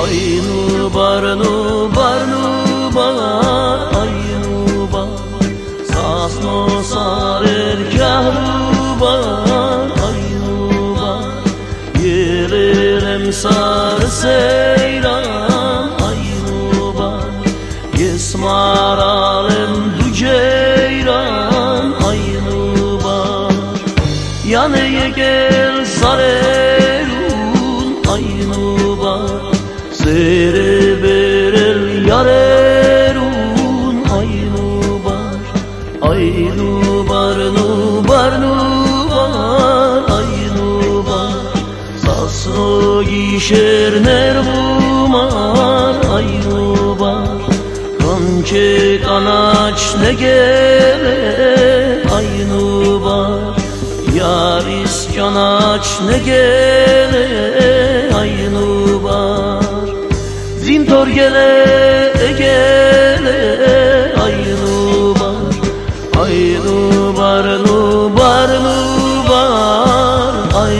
Aynubar, nubar, nubar, aynubar, sasno sarer kahrubar, aynubar, yererem sar seyran, aynubar, yesmaralem duceyran, aynubar, yaneye gel sarerun, aynubar, sere berel yarerun, aynubar, aynubar, nubar, nubar, aynubar, sasno gişer nervumar, aynubar, kançe kanaç ne gele, aynubar, yaris kanaç ne gele, aynubar, zintor gele gele, aynubar, aynubar, nubar, nubar,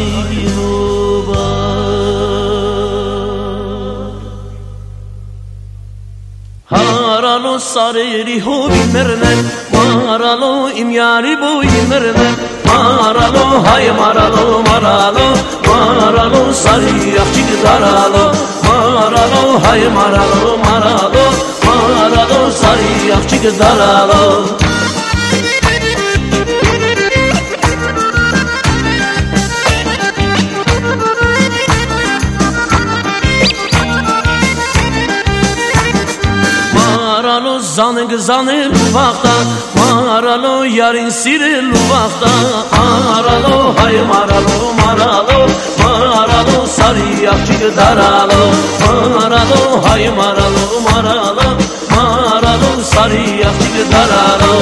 aynubar. Haralo sareri ho bimerler, maralo imyari bo bimerler, maralo hay maralo maralo, maralo sari akçık daralo, maralo hay maralo maralo, maralo sari akçık daralo. Maralo zanık zanır luvakta, maralo yarın siril luvakta, maralo hay maralo maralo, maralo sarı akçık daralo, maralo hay maralo maralo, maralo sarı akçık daralo.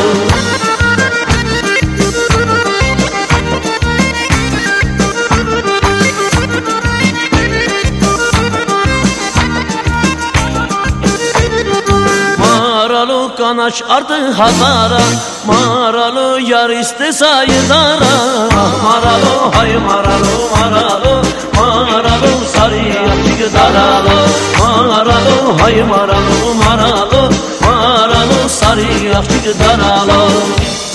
Maralo kanaç artı hazara, maralo yar iste sayıdara, maralo hay maralo maralo, maralo sarı akçık daralo, maralo hay maralo maralo, maralo sarı akçık daralo.